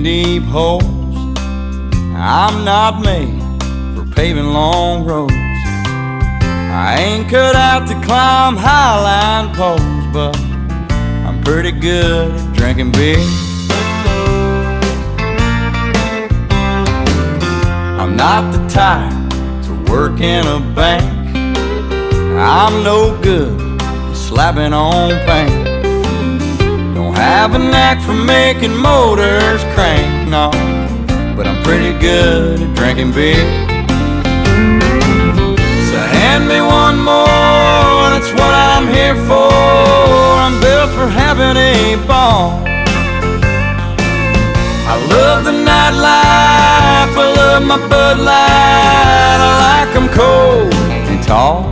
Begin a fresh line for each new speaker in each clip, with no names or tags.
deep holes. I'm not made for paving long roads. I ain't cut out to climb highline poles, but I'm pretty good at drinking beer. I'm not the type to work in a bank. I'm no good at slapping on paint. Don't have a knack for making motors crank, no, but I'm pretty good at drinking beer. So hand me one more, that's what I'm here for. I'm built for having a ball. I love the nightlife, I love my Bud Light. I like 'em cold and tall.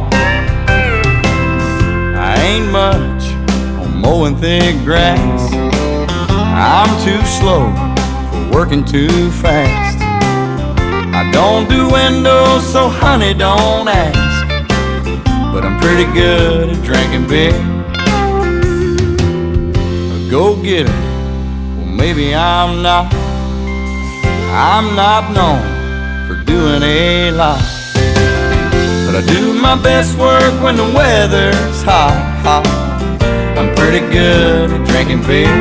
I ain't much on mowing thick grass. I'm too slow for working too fast. I don't do windows, so honey, don't ask. But I'm pretty good at drinking beer. A go-getter, well maybe I'm not. I'm not known for doing a lot, but I do my best work when the weather's hot, hot. I'm pretty good at drinking beer.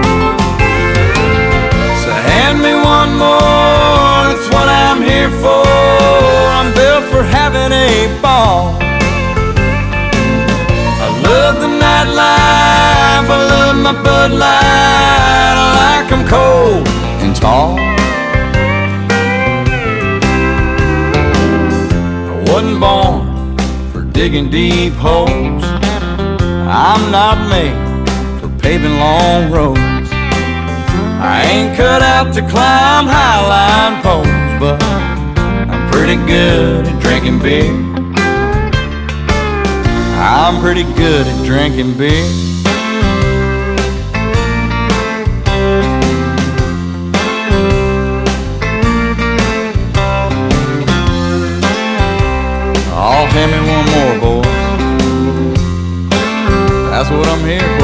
So hand me one more, that's what I'm here for. I'm built for having a ball. I love the nightlife, I love my Bud Light. I like 'em cold and tall. Wasn't born for digging deep holes. I'm not made for paving long roads. I ain't cut out to climb highline poles, but I'm pretty good at drinking beer. I'm pretty good at drinking beer. Oh, hand me one more, boys. That's what I'm here for.